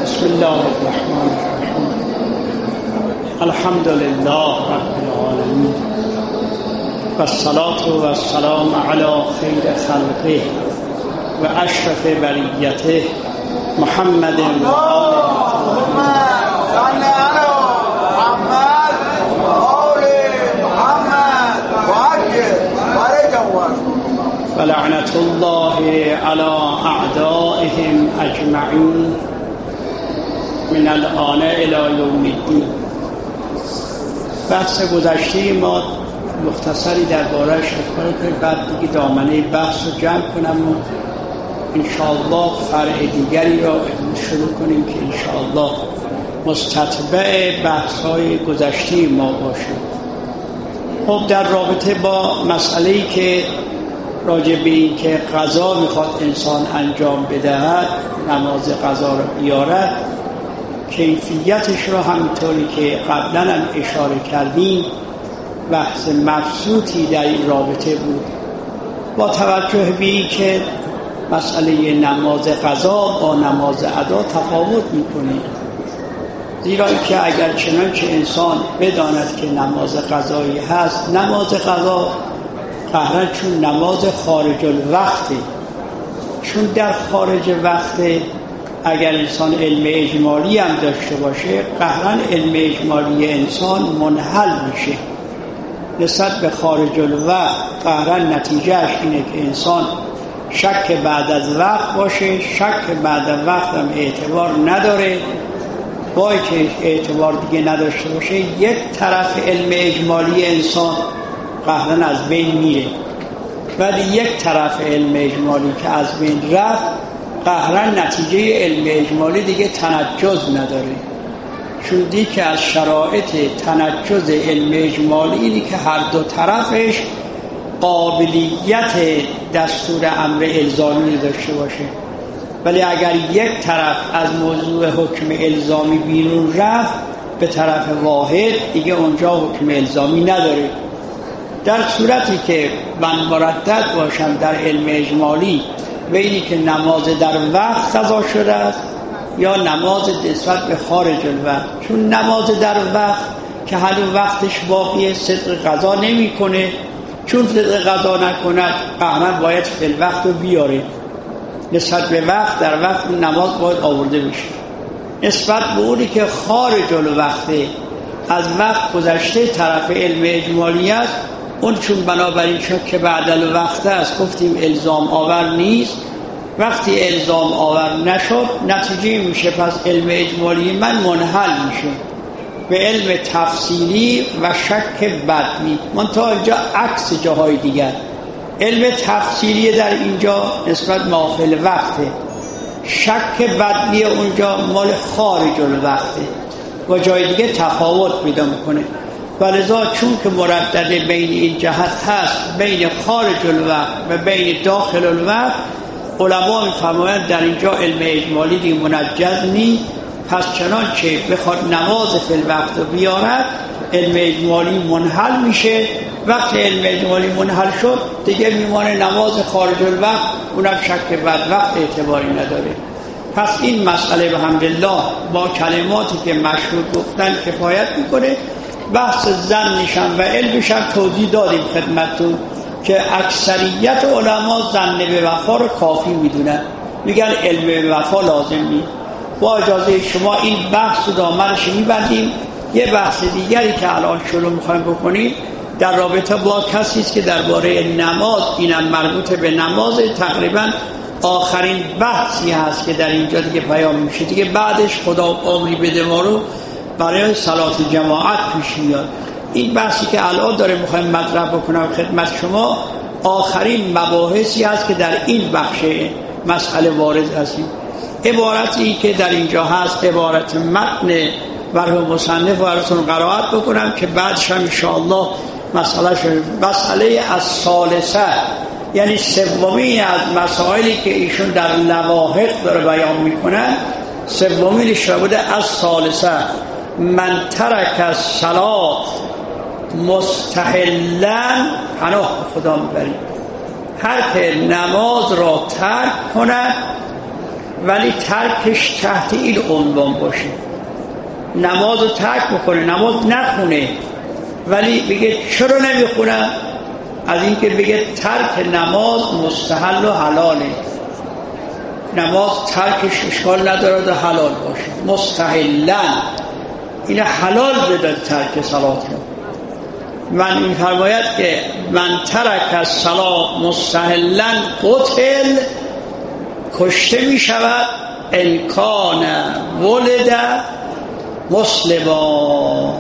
بسم الله الرحمن الرحیم. الحمد لله رب العالمین و الصلاة و السلام علی خیر خلقه و اشرف بریته محمد و لعنت الله علی اعدائهم اجمعین من الآن الی یوم الدین. بحث گذشته ما مختصری درباره‌اش اشاره کنیم، بعد دیگه دامنه بحث رو جمع کنم و انشاءالله فرع دیگری را شروع کنیم که انشاءالله مستتبع بحث‌های گذشته ما باشه. خب در رابطه با مسئله‌ای که راجع به این که قضا میخواد انسان انجام بدهد، نماز قضا را بیارد، کیفیتش را همینطوری که قبلا هم اشاره کردیم بحث مبسوطی در این رابطه بود، با توجه به این که مسئله نماز قضا با نماز ادا تفاوت میکنه. زیرا که اگر چنانچه انسان بداند که نماز قضایی هست، نماز قضا قهرن چون نماز خارج الوقته، چون در خارج وقته اگر انسان علم اجمالی هم داشته باشه، قهرن علم اجمالی انسان منحل میشه نسبت به خارج الوقت. قهرن نتیجهش اینه که انسان شک بعد از وقت باشه، شک بعد از وقت هم اعتبار نداره. با که اعتبار دیگه نداشته باشه، یک طرف علم اجمالی انسان قهرن از بین میره، ولی یک طرف علم اجمالی که از بین رفت، قهرن نتیجه علم اجمالی دیگه تنجز نداره. چون دی که از شرایط تنجز علم اجمالی اینی که هر دو طرفش قابلیت دستور امر الزامی داشته باشه، ولی اگر یک طرف از موضوع حکم الزامی بیرون رفت به طرف واحد، دیگه اونجا حکم الزامی نداره. در صورتی که من مردد باشم در علم اجمالی به اینی که نماز در وقت قضا شده است یا نماز نسبت به خارج الوقت، چون نماز در وقت که هنوز وقتش باقیه صدق قضا نمی کنه، چون صدق قضا نکند قهرن باید فی الوقت رو بیاره. نسبت به وقت در وقت نماز باید آورده بشه. نسبت به اونی که خارج الوقته، از وقت گذشته، طرف علم اجمالی است، اون چون بنابراین شد که بعد الوقت است، گفتیم الزام آور نیست. وقتی الزام آور نشد نتیجه میشه پس علم اجمالی من منحل میشه به علم تفصیلی و شک بدنی. منتها اینجا عکس جاهای دیگر، علم تفصیلی در اینجا نسبت ماخل وقته، شک بدنی اونجا مال خارج الوقته و جای دیگه تفاوت پیدا میکنه. ولذا چون که مردد بین این جهت هست، بین خارج الوقت و بین داخل الوقت، علما میفرمایند در اینجا علم اجمالی دیگه منجز نیست. پس چنانچه بخواد نماز فی الوقت رو بیارد، علم اجمالی منحل میشه. وقتی علم اجمالی منحل شد دیگه میمانه نماز خارج الوقت، اونم شک بعد وقت اعتباری نداره. پس این مسئله به حمدالله با کلماتی که مشهور گفتن کفایت میکنه. بحث ظنشم و علمشم توضیح دادیم خدمتتون که اکثریت علما ظن به وفا رو کافی میدونن، میگن علم به وفا لازم نیست. با اجازه شما این بحث رو دامنش میبندیم. یه بحث دیگری که الان شروع میخوایم بکنیم در رابطه با کسی است که درباره نماز، اینم مربوط به نماز، تقریبا آخرین بحثی هست که در اینجا دیگه بیان میشه. دیگه بعدش خدا عمری بده ما رو برای صلات جماعت پیش میاد. این بحثی که الان داره میخوایم مطرح بکنم خدمت شما آخرین مباحثی هست که در این بخش مسئله وارد هستیم. عبارتی که در اینجا هست عبارت متن مرحوم مصنف براتون قرائت بکنم که بعدش هم انشاءالله مسئله از ثالثه، یعنی سومی از مسائلی که ایشون در لواحق داره بیان میکنن، سومیش را بوده از ثالثه من ترک الصلاة مستحلا، پناه خدا میبریم، هر که نماز را ترک کند ولی ترکش تحت این عنوان باشه، نماز رو ترک بکنه، نماز نخونه، ولی بگه چرا نمیخونم؟ از اینکه بگه ترک نماز مستحل و حلاله، نماز ترکش اشکال نداره و حلال باشه، مستحلن این حلال بدن ترک صلات رو. من می‌فرماید که من ترک الصلاة مستحلن قتل، کشته می شود ان کان ولد مسلما.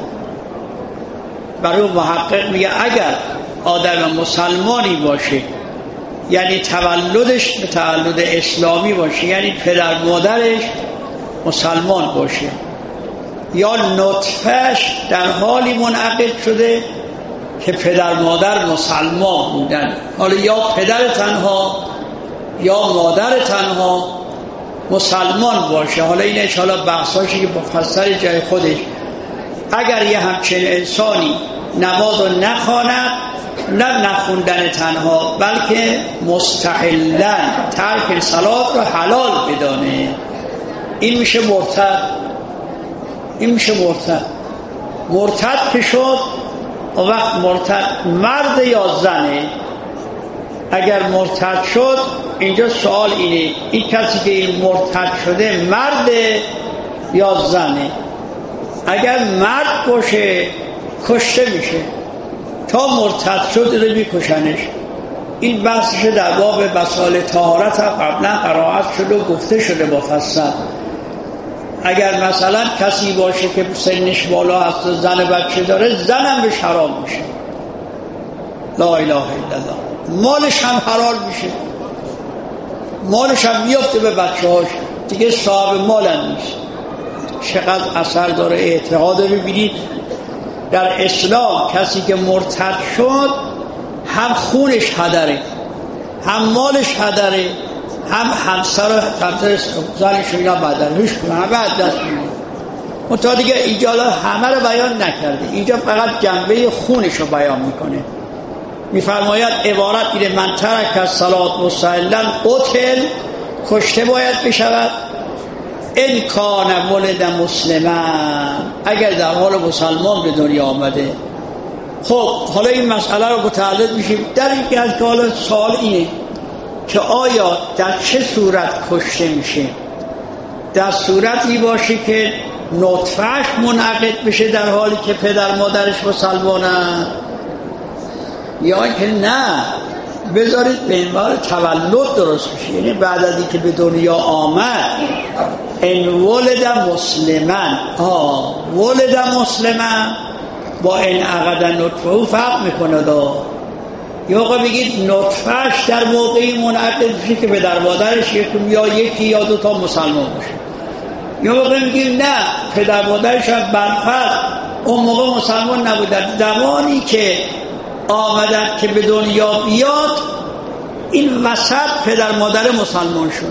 برای محقق میگه اگر آدم مسلمانی باشه، یعنی تولدش به تولد اسلامی باشه، یعنی پدر مادرش مسلمان باشه، یا نطفهش در حالی منعقد شده که پدر مادر مسلمان بودن، حالا یا پدر تنها یا مادر تنها مسلمان باشه، حالا این انشاءالله بحثاشی که مفصل جای خودش. اگر یه همچین انسانی نماز رو نخواند، نه نخوندن تنها بلکه مستحلن ترک صلات رو حلال بدانه، این میشه مرتد. این میشه مرتد که شد. و وقت مرتد مرد یا زنه؟ اگر مرتد شد، اینجا سوال اینه این کسی که این مرتد شده مرد یا زنه؟ اگر مرد باشه کشته میشه، تا مرتد شد رو میکشنش. این بحثش در باب مسائل طهارت قبلا قرائت شده و گفته شده مفصل. اگر مثلا کسی باشه که سنش بالا هست و زن بچه داره، زنم به حرام میشه، لا اله الا الله، مالش هم حلال میشه، مالش هم میفته به بچه هاش، دیگه صاحب مال هم نیست. چقدر اثر داره اعتقاد رو ببینید در اسلام. کسی که مرتد شد هم خونش هدره، هم مالش هدره، هم همسر و زنش و اینا بدن هیچ کنه، همه از دست میده. منتها دیگه اینجا همه رو بیان نکرده، اینجا فقط جنبه خونش رو بیان میکنه. میفرماید عبارت اینه من ترک الصلاة مستحلن قتل، کشته باید بشود ان کان ولد مسلمان، اگر در حال مسلمان به دنیا آمده. خب حالا این مسئله رو متعلق میشیم در اینکه از حالا سوال اینه که آیا در چه صورت کشته میشه؟ در صورتی باشه که نطفهش منعقد بشه در حالی که پدر مادرش مسلمانن، یا اینکه نه بذارید به عنوان تولد درست بشه، یعنی بعد از اینکه به دنیا آمد ان ولد مسلمن، ولد مسلمن با ان عقد نطفه فرق میکنه. یا بگید نطفهش در موقعی منعقد بشه که پدر مادرش یکی یا دو تا مسلمان باشه، یا بگید نه پدر مادرش هم برفرض اون موقع مسلمان نبودن، زمانی که آمدن که به دنیا بیاد این وسط پدر مادر مسلمان شد،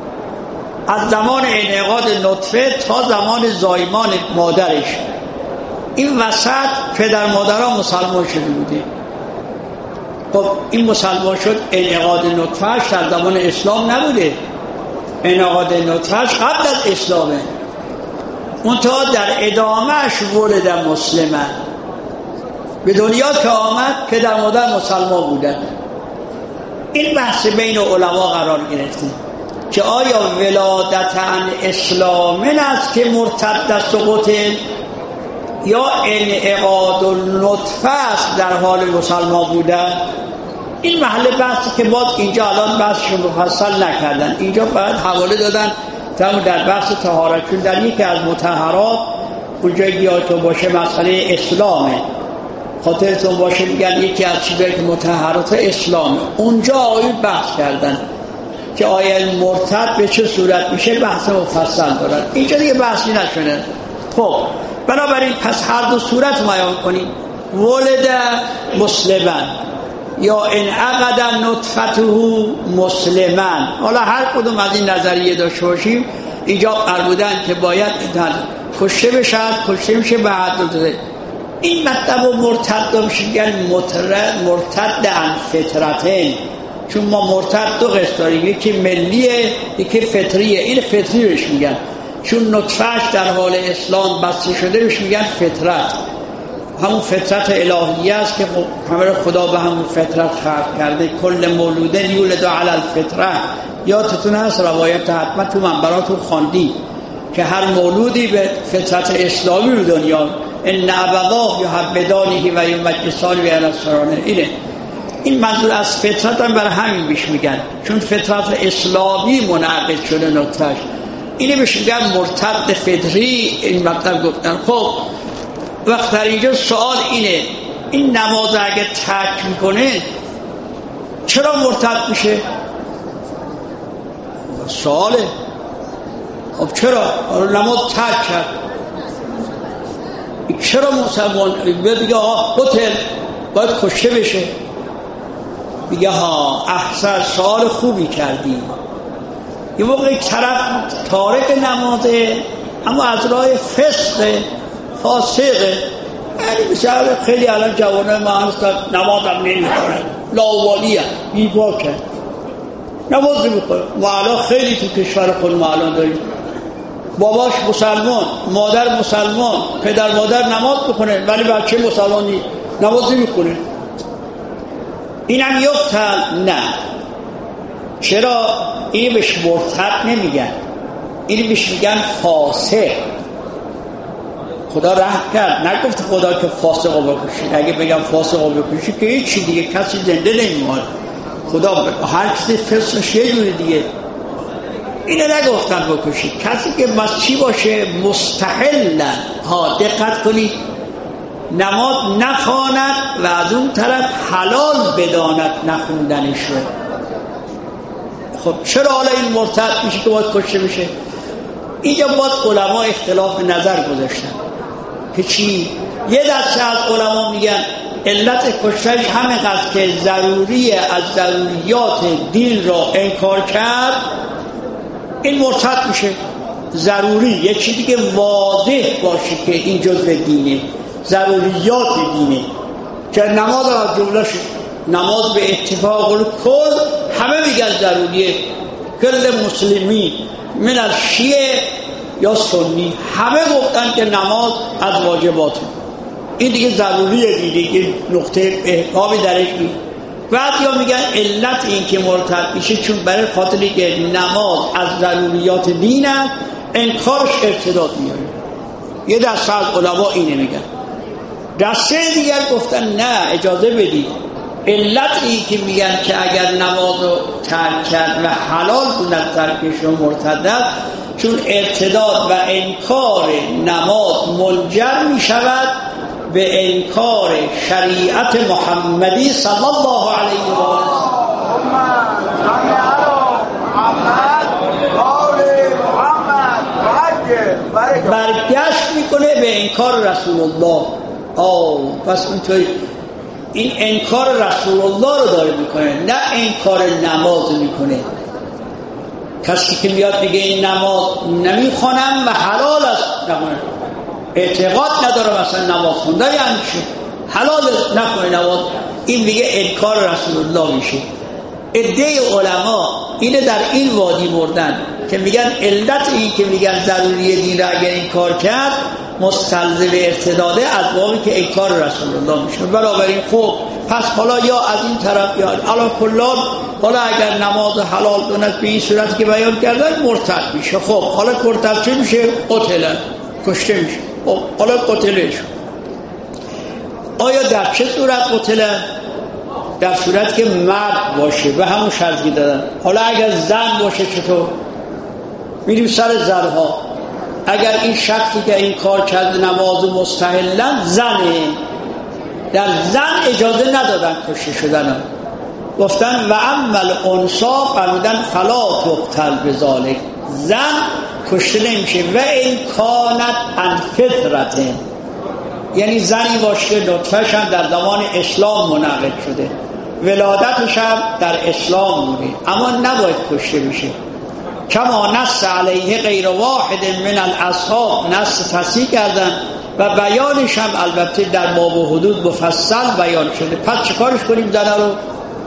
از زمان انعقاد نطفه تا زمان زایمان مادرش این وسط پدر مادرها مسلمان شده بوده. خب این مسلمان شد، انعقاد نطفهش در زمان اسلام نبوده، انعقاد نطفهش قبل از اسلامه، منتها در ادامهش ولد مسلمان، به دنیا که آمد پدر مادر مسلمان بودن. این بحث بین علما قرار گرفته که آیا ولادت اسلامن است که مرتد است و قتل، یا انعقاد النطفه است در حال مسلمان بودن. این محل بحثی که باز اینجا الان بحثش مفصل نکردن، اینجا فقط حواله دادن در بحث طهارت، چون در یکی از مطهرات اونجا یادتون باشه مسئله اسلامه، خاطرتون باشه میگن یکی از چیزایی که مطهرات اسلامه، اونجا آیه بحث کردن که آیه مرتد به چه صورت میشه، بحث مفصل دارن، اینجا دیگه بحثی نشونه. خب بنابراین پس هر دو صورت بیان کنیم، ولد مسلمان یا انعقد نطفته مسلمان. حالا هر کدوم از این نظریه داشته باشیم اینجا فرمودن که باید کشته بشه، کشته میشه به حد داده. این مطلب مرتد میشه، یعنی مرتد عن فطرتین، چون ما مرتد دو قسم داریم، یکی ملیه یکی فطریه. این فطری بهش میگن، چون نطفهش در حال اسلام بسته شده بهش میگن فطرت. همون فطرت الهیه است که همه خدا به همون فطرت خلق کرده. کل مولوده یولد علی الفطره. یادتون هست روایت حتما تو منبراتون خواندی که هر مولودی به فطرت اسلامی رو دنیا، ان ابواه یحودانه و یمجسانه و ینصرانه. این منظور از فطرت هم برای همین بیش میگن، چون فطرت اسلامی منعقد شده نطفه‌اش. اینه بهش میگن مرتد فطری. این مطلب گفتن. خب وقت در اینجا سوال اینه، این نماز اگه ترک میکنه چرا مرتد میشه؟ سواله. خب چرا نماز ترک کرد؟ چرا مسلمان بگه قتل باید کشته بشه؟ میگه ها احسن، سوال خوبی کردی. یه موقع یک طرف تارک نمازه اما از راه فسق فاسقه، یعنی بسیار خیلی الان جوانه ما هستن نماز هم نمیخورن، لاوالی هم بیباکن، نماز نمیخورن. ما الان خیلی تو کشور خود ما الان داریم باباش مسلمان، مادر مسلمان، پدر مادر نماز بخونه ولی بچه مسلمانی نماز نمیخونه. اینم یقتل؟ نه. چرا؟ این بهش مرتد نمیگن، این بهش میگن فاسق. خدا رحم کرد، نگفت خدا که فاسق رو بکشید. اگه بگم فاسق رو بکشید که هیچی دیگه کسی زنده نمیمونه. خدا هر کسی فسقش یه جوری دیگه. اینو نگفتن بکشید. کسی که مسیحی باشه مستحلن، ها دقت کنید، نماز نخواند و از اون طرف حلال بداند نخوندنش رو. خب چرا حالا این مرتد میشه که باید کشته بشه؟ اینجا باید علما اختلاف نظر گذاشتن که چی؟ یه دسته از علما میگن علت کشتهش همین قصد که ضروری از ضروریات دین را انکار کرد، این مرتد میشه. ضروری یه چیزی که واضح باشه که این جزء دینه، ضروریات دینه، که نماز از جمله شد. نماز به اتفاق الکل همه میگن ضروریه. کل مسلمی من از شیعه یا سنی همه گفتن که نماز از واجباته. این دیگه ضروریه دیگه، نقطه احکامی درش نیست. بعد یا میگن علت این که مرتد میشه چون برای خاطری که نماز از ضروریات دین است انکارش ارتداد میاره. یه دسته از علما اینه میگن. دسته دیگر گفتن نه اجازه بدید، علت این که میگن که اگر نماز رو ترک کرد و حلال بودن ترکش رو مرتد است، چون ارتداد و انکار نماز منجر میشود به انکار شریعت محمدی صلی الله علیه و آله. برگشت میکنه به انکار رسول الله. پس اینطوری این انکار رسول الله رو داره میکنه، نه انکار نماز میکنه. کسی که میاد میگه این نماز نمیخونم و حلال است، نخونه، اعتقاد نداره مثلا نماز خوندن یعنی چی؟ حلال نکنه نماز، این میگه انکار رسول الله میشه. عده علما اینه در این وادی بردن که میگن علت این که میگن ضروری دین را اگر این کار کرد مستلزم ارتداده از بابی که انکار رسول الله میشه. بنابراین خب پس حالا یا از این طرف یا علا کلان، حالا اگر نماز حلال دونست به این صورت که بیان کردن مرتد میشه. خب حالا مرتد چه میشه؟ قتلن، کشته میشه. خب حالا قتلش آیا در چه صورت قتلن؟ در صورت که مرد باشه و همون شرطی دادن. حالا اگر زن باشه چطور؟ میریم سر زنها. اگر این شخصی که این کار کرد نماز مستحلن زنه، در زن اجازه ندادن کشته شدن، گفتن و عمل انسا فرمودن فلا تقتل بذالک، زن کشته نمیشه و این کانت عن فطرته، یعنی زنی باشه نطفه‌ش هم در زمان اسلام منعقد شده، ولادتش هم در اسلام بوده، اما نباید کشته بشه. کما نص علیه غیر واحد من الاصحاب، نص تصحیح کردن و بیانش هم البته در باب و حدود مفصل بیان شده. پس چه کارش کنیم؟ زنه رو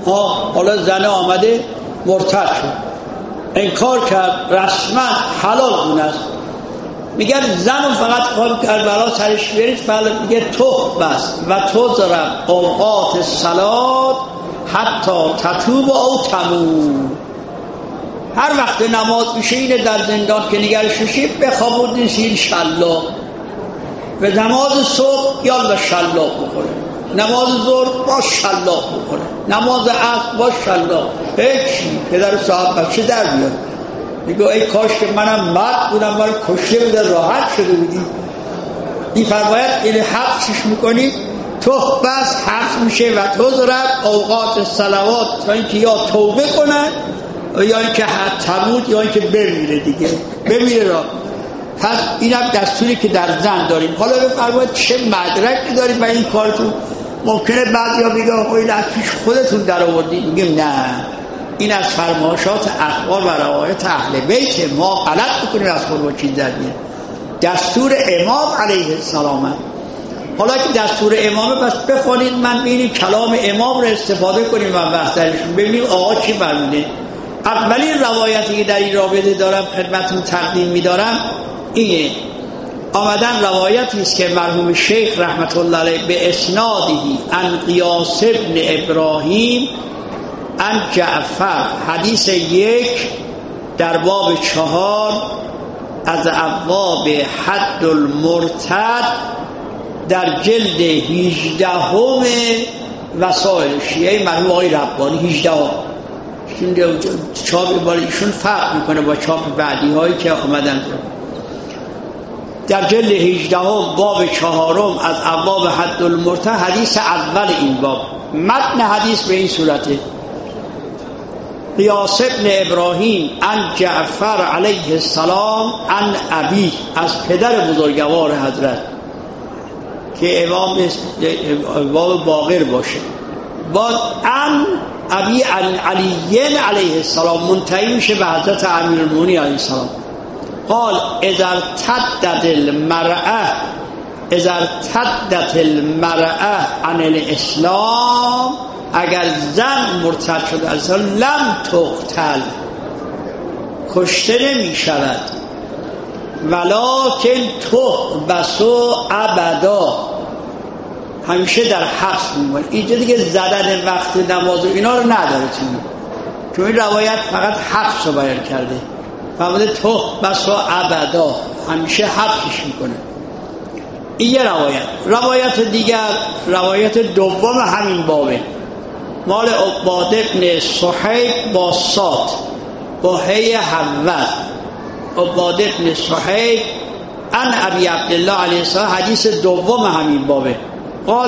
حالا زن آمده مرتد شد، انکار کرد، رسما حلال اون است. میگن زن فقط خواهد کربلا سرش برید، فعلا میگه تو بس و تو ضرب اوقات صلات حتی تتوب او تموت. هر وقت نماز میشه اینه در زندان که نگرش بشید بخوابود نیستید شلاق، و نماز صبح یالا شلاق بخوره، نماز ظهر باش شلاق بخوره، نماز عصر باش شلاق، هیچی پدر صاحب بچه در بیاد. میگه ای کاش که منم مرد بودم، من کشته بوده راحت شده بودی. این فرماید این حبسش میکنی تو بس حبس میشه و تو ضرب اوقات صلوات تا اینکه یا توبه کنن یا اینکه تموت یا اینکه بمیره دیگه، بمیره را. پس اینم دستوری که در زن داریم. حالا بفرمایید چه مدرکی داریم و این کارتون؟ ممکنه بعضیا بگن خب این از پیش خودتون در آوردید. میگیم نه، این از فرمایشات اخبار و روایت اهل بیت، ما غلط میکنیم از خود با چیز در میاد. دستور امام علیه السلام. حالا که دستور امامه پس بخونید، من ببینیم کلام امام رو استفاده کنیم و بحث درشون ببینیم آقا چی فرموده. اولین روایتی که در این رابطه دارم خدمتتون تقدیم می‌دارم اینه. آمدن روایتی است که مرحوم شیخ رحمت الله علیه به اسنادی عن قیاس ابن ابراهیم عن جعفر، حدیث 1 در باب 4 از ابواب حد المرتد در جلد 18 وسائل شیعه مرحوم آقای ربانی 18 چاپ ایشون فرق میکنه با چاپ بعدی هایی که آمدن. در جلد 18 باب 4 از ابواب حد المرتد حدیث اول این باب، متن حدیث به این صورته: قیاس ابن ابراهیم عن جعفر علیه السلام عن ابی، از پدر بزرگوار حضرت که امام باقر باشه، با عن ابی علی علیه السلام منتهی میشه به حضرت امیرالمومنین علیه السلام. قال اذا ارتدت المرأة عن الاسلام، اگر زن مرتد شده از اسلام لم تقتل، کشته نمی شود، ولکن تحبس ابدا، همیشه در حبس میمونه. اینجا دیگه زدن وقت نماز و اینا رو نداره چون این روایت فقط حبس رو بیان کرده. فرموده تحبس ابدا، همیشه حبسش میکنه. این یه روایت دیگر، روایت دوم همین بابه، مال عباد ابن صحیب با صاد با هی حول، عباد ابن صحیب عن ابی عبدالله علیه السلام، حدیث دوم همین بابه. قال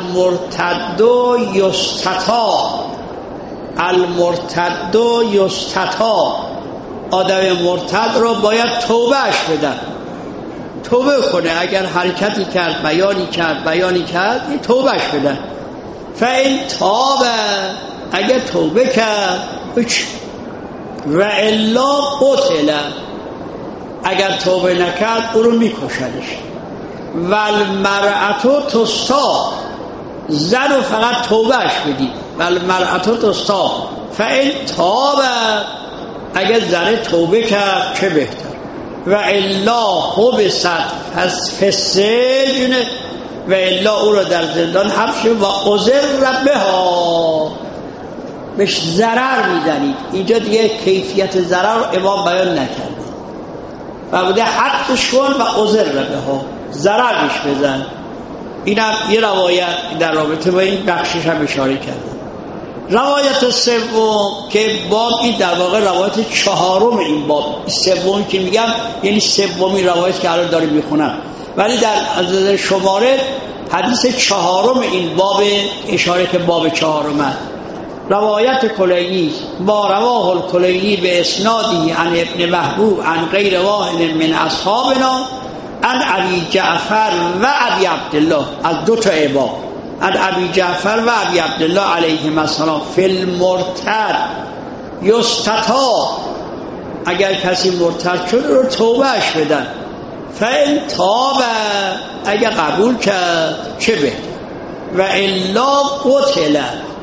المرتد یستتا، آدم مرتد رو باید توبهش بدن، توبه کنه، اگر حرکتی کرد بیانی کرد این توبهش بدن. فإن تاب، اگر توبه کرد و الا قتل، اگر توبه نکرد او رو میکشنش. و المرأة تستاب، زن رو فقط توبهش بدید. و المرأة تستاب فإن تاب، اگر زن توبه کرد چه بهتر. و الا حبست فالسجن، و الا او رو در زندان حبس و عذر بها، بهش ضرر میزنید. اینجا دیگه کیفیت ضرر رو امام بیان نکرده، و بوده حبسش کن و عذر بها، ضرر بهش بزن. اینم یه روایت در رابطه با این بخشش هم اشاره کرده. روایت سوم که باب این در واقع روایت چهارم این باب، سومی که میگم یعنی سومی روایت که الان داریم میخونم، ولی در از شماره حدیث چهارم این باب اشاره که باب چهارم است. روایت کلینی با رواه الکلینی به اسنادی عن ابن محبوب عن غیر واحد من اصحابنا عن ابی جعفر و ابی عبدالله، از دو تا ابا، عن ابی جعفر و ابی عبدالله علیهم السلام فی المرتد یستتا، اگر کسی مرتد شد رو توبهش بدن. فإن تاب، اگر قبول کرد چه بهتر. و الا قتل،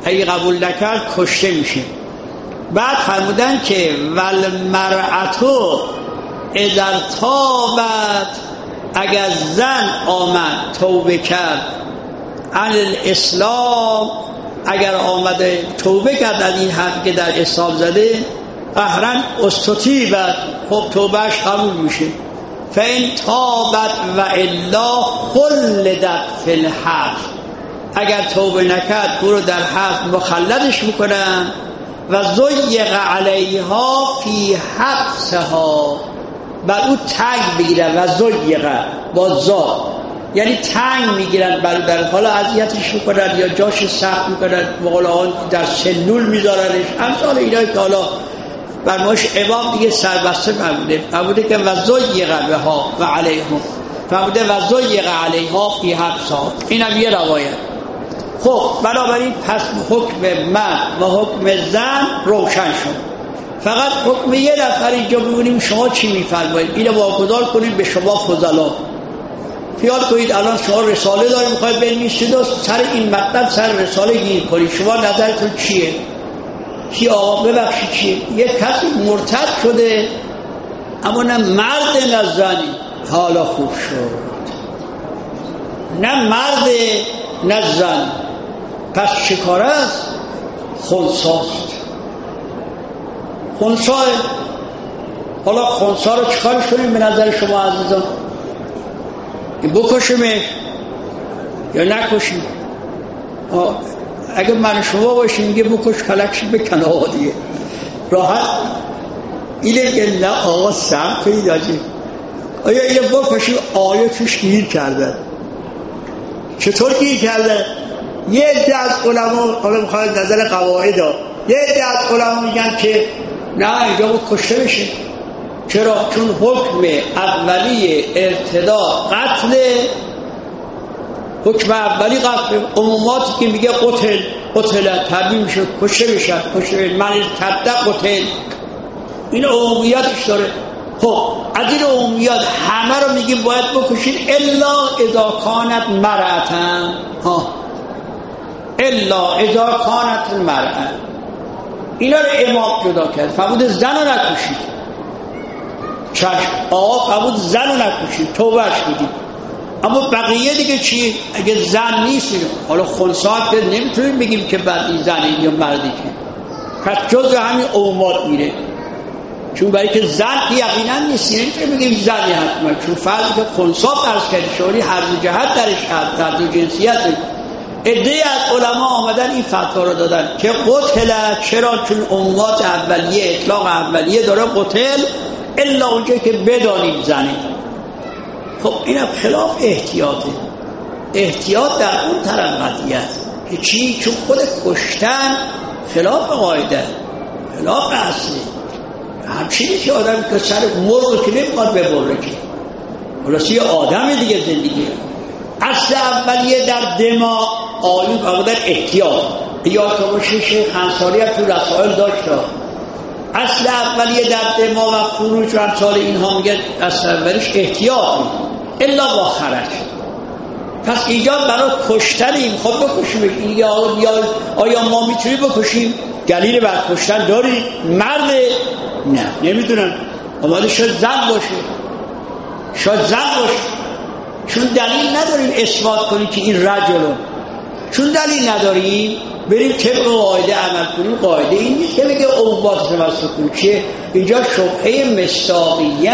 اگه قبول نکرد کشته میشه. بعد فرمودن که والمرأتو اذا تابت، اگر زن آمد توبه کرد عن الاسلام، اگر آمده توبه کرد از این حرفی که در اسلام زده، قهرن استطیبت، خب توبهش قبول میشه. فإن تابت و الا خلدت فی الحبس، اگر توبه نکرد او رو در حبس مخلدش میکنن. و ضیق علیها فی حبسها، بر او تنگ بگیرن. و ضیق با زا یعنی تنگ میگیرن بر حالا اذیتش میکنن یا جاش سخت میکنن، مقالان در سلول میذارنش، امثال اینایی که حالا برماش امام دیگه سربسته فرموده که و ضیق بها و علیها، فرموده و ضیق علیها فی حبسها. اینم یه روایت. خب بنابراین پس حکم مرد و حکم زن روشن شد. فقط حکم یه نفر اینجا ببینیم شما چی میفرمایید، اینو واگذار کنید به شما فضلا. خیال کنید الان شما رساله دارید میخواید بنویسید و سر این مطلب سر رساله گیر کنید، شما نظرتون چیه؟ کی آقا ببخشید چیه؟ یک کسی مرتد شده اما نه مرد نه زنی، حالا خوب شد، نه مرد نه زن، پس چه کار است؟ خنثاست. خنثا، حالا خنثا رو چیکارش کنیم به نظر شما عزیزان؟ بکشیمش یا نکشیم؟ اگه من شما باشیم میگه بکش کلکشی بکنه، آقا دیگه راحت. اینه که نه آقا سم پیدا جی، آیا اینه بکشیم؟ آیا توش گیر کردن. چطور گیر کردن؟ یه عده از علما، حالا میخواید نظر قواعد ها، یه عده از علما میگن که نه اینجا کشته بشه. چرا؟ چون حکم اولی ارتداد قتل، حکم اولی قتل، عموماتی که میگه قتل تبدیل میشه کشته بشه، من ارتد قتل، این عمومیاتش داره. خب از این عمومیات همه رو میگیم باید بکشید الا اذا کانت مرأة، الا اذا کانت المرأة. اینا رو امام جدا کرد، فرمود زن رو نکشید. چشم آقا فرمود زن رو نکشید، توبهش بدید. اما بقیه دیگه چی؟ اگه زن نیست، حالا خنثا نمیتونیم بگیم که بعد این زنی یا مردی که، پس جز همین عمومات میره. چون برای که زن یقینا نیست، نمیتونیم بگیم زنی حتما، چون فرضی که خنثا فرض کرد شوری هر دو جهت درش هست، هر دو جنسیت. عده از علما آمدن این فتوا رو دادن که قتل. چرا؟ چون عمومات اولیه، اطلاق اولیه داره قتل الا اونجا که بدانید زنی. خب اینم خلاف احتیاطه. احتیاط در اون طرف قضیه است که چی؟ چون خود کشتن خلاف قاعده، خلاف اصله. همچنین که آدم که سر مرغ که نمیخواد ببره که خلاصی آدم دیگه زندگی. اصل اولیه در دماغ آیون بودن احتیاط. یاد باشه شیخ انصاری هم تو رسائل داشت. اصل اولیه در دماغ و فروج و امثال اینها میگه اصل اولیش احتیاط الا با خرج. پس ایجاد برای کشتنیم، خب بکشیم. آیا ما میتونیم بکشیم؟ دلیل بر کشتن داری؟ مرد؟ نه نمیدونم. آماده شد زن باشه، شاید زن باشه، چون دلیل نداریم اثبات کنیم که این رجلون. چون دلیل نداریم بریم طبق قاعده عمل کنیم. قاعده این نیست که بگه عمومات توسط چیه. اینجا شبهه مصداقیه.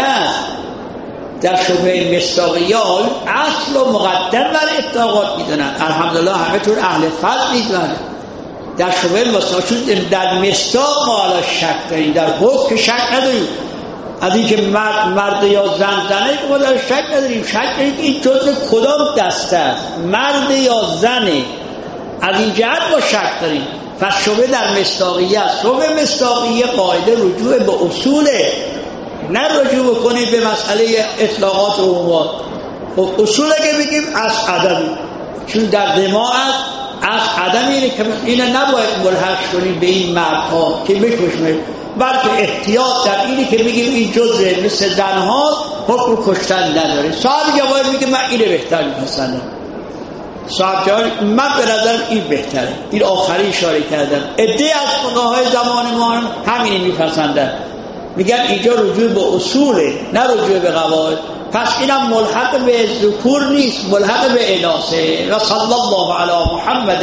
در شبهه مصداقیه اصل و مقدم بر اطلاقات میدونن. الحمدلله همه طور اهل فضل میدونن. در شبهه مصداقیه، در مصداق ما علا شک داریم، در حکم شک نداریم. از این که مرد یا زنه که ما در شک نداریم. شک داریم که این جزء کدام دسته است، مرد یا زنه. از این جهت ما شک داریم. پس شبهه در مصداقیه است. شبهه مصداقیه قاعده رجوع به اصوله، نه رجوع بکنید به مسئله اطلاقات و عمومات. خب اصول اگه بگیم از عدمی، چون در دماغ از عدم اینه که اینه نباید ملحق کنیم به این مردها که بکشمه، بلکه احتیاط در اینه که بگیم این جزء مثل زنها حکم کشتن نداره. صاحب جواهر میگه من اینه بهتر میپسندم. صاحب جواب من به نظرم این بهتره. این آخری اشاره کردم. عده از فقهای زمان ما همین میپسندن، میگن اینجا رجوع به اصوله نه رجوع به قواعد. پس اینم ملحق به ذکور نیست، ملحق به اناثه. و صلی الله علی محمد.